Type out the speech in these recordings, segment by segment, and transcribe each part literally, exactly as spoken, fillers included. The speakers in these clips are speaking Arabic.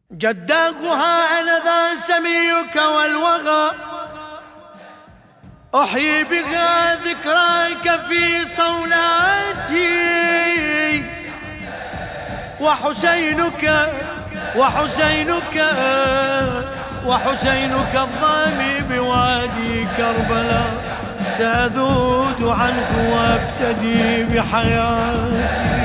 جداغها أنا ذا سميك والوغى، أحيي بها ذكراك في صولاتي. وحسينك وحسينك وحسينك الضامي بوادي كربلاء، سأذود عنك وافتدي بحياتي.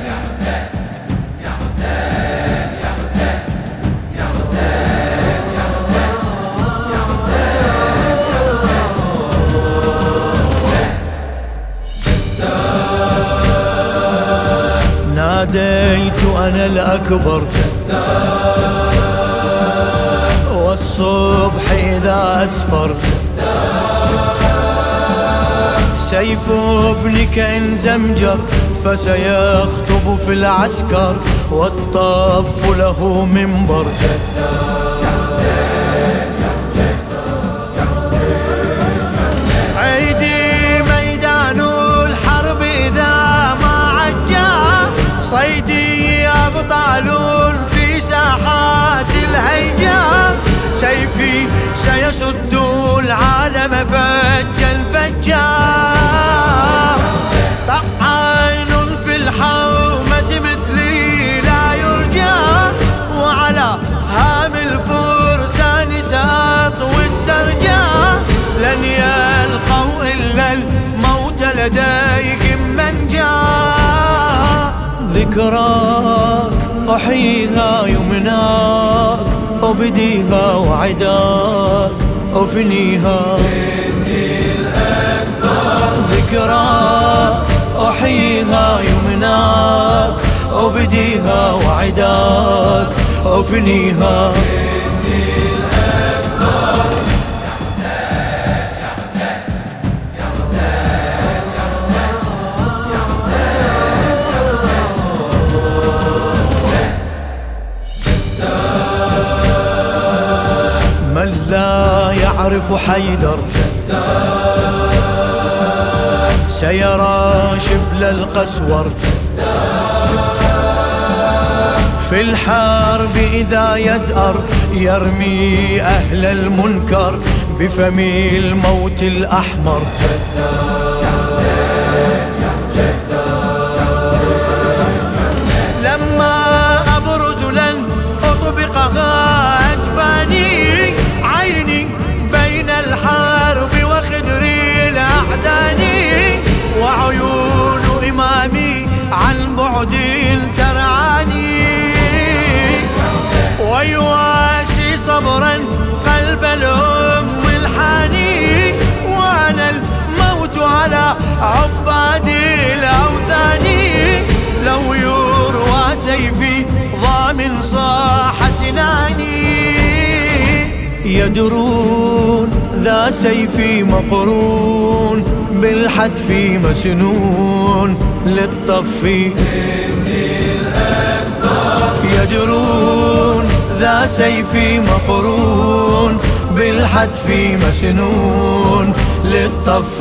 ناديت أنا الأكبر والصبح إذا أسفر، سيف ابنك إن زمجر فسيخطب في العسكر، والطف له منبر. عيدي ميدان الحرب إذا ما عجا، صيدي أبطال في ساحات الهيجا، سيفي سيسد العالم فجا فجا. طعان في الحومة مثلي لا يرجى، وعلى هام الفرسان سأطوي السرجا، لن يلقوا إلا الموت لديهم من جاء. ذكراك أحييها يمناك، أبديها وعداك أفنيها. ذكراك أحييها يمناك، أبديها وعداك أفنيها. من لا يعرف حيدر سيرى شبل القسور، في الحرب إذا يزأر يرمي أهل المنكر بفم الموت الأحمر. لما أبرز لن أطبقها أجفاني، عيني بين الحرب وخدري الأحزان، وعيون إمامي عن بعد ترعاني، ويواسي صبرا قلب الأم الحاني، وأنا الموت على عباد الأوثان. لو يروى سيفي ضامن صاح سناني، يدرون ذا سيفي مقرون بالحتف مسنون للطف. يدرون ذا سيفي مقرون بالحتف مسنون للطف.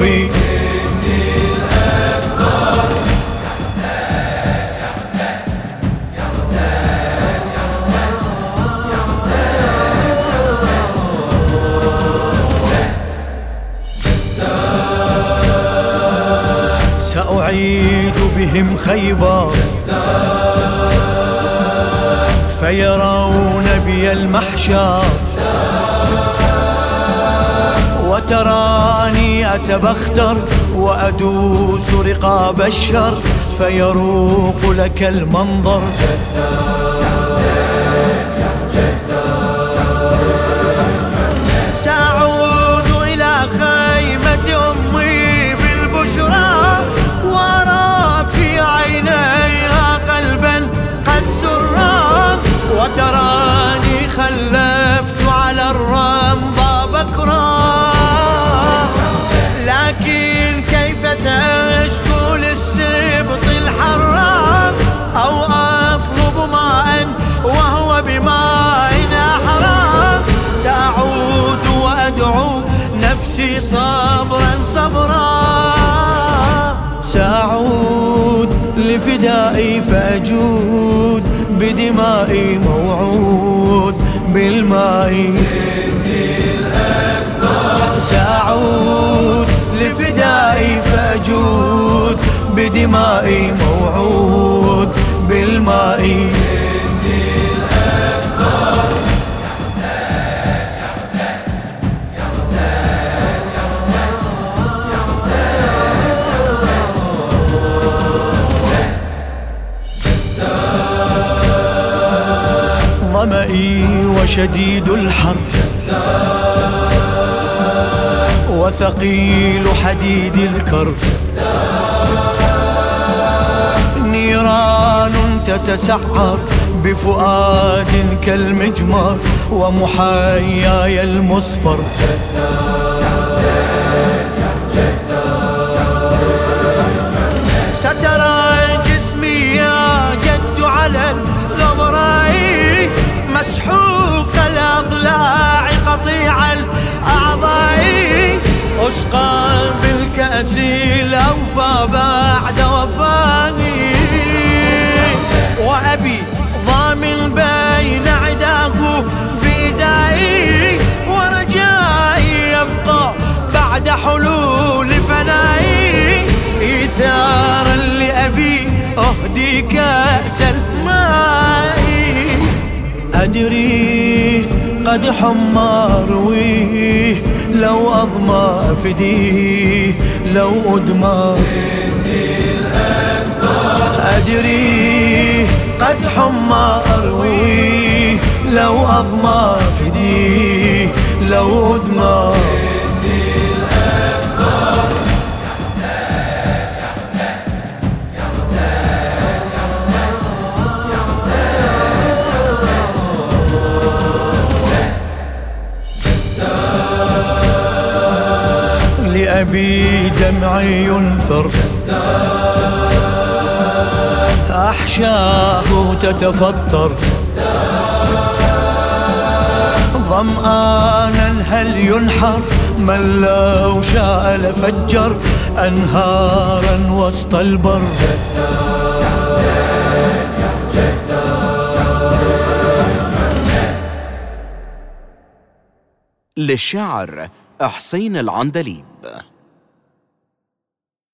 سأعيد بهم خيبر فيرون بي المحشر، وتراني أتبختر وأدوس رقاب الشر، فيروق لك المنظر. سأعود إلى خيمة أمي بالبشرى، وأرى في عينيها قلبا قد سرى، وتراني خلفت على الرمضة بكرا. لكن كيف سأشكو للسبط الحرام، أو أطلب ماء وهو بماء أحرام. سأعود وأدعو نفسي صبرا صبرا، سأعود لفدائي فأجود بدمائي موعود بالماء. سأعود لفدائي فأجود بدمائي موعود بالماء. ظمئي وشديد الحر وثقيل حديد الكر، نيران تتسعر بفؤاد كالمجمر ومحاياي المصفر. سترى جسمي يا جد على الغبراء مسحوق الأضلاع قطيع الأعضاء، أسقى بالكأس الأوفى بعد وفاني، وأبي ضامن بين عداه بإزائي، ورجائي يبقى بعد حلول فنائي، إيثارا لأبي أهدي كأس الماء. أدري قدح ما أرويه لو أظمى أفديه لو أدمى. أدري قدح ما أرويه لو أظمى أفديه لو أدمى. لأبي دمعي ينثر أحشاه تتفطر، ظمآنا هل ينحر من لو شاء لفجر أنهارا وسط البر. للشاعر حسين العندليب.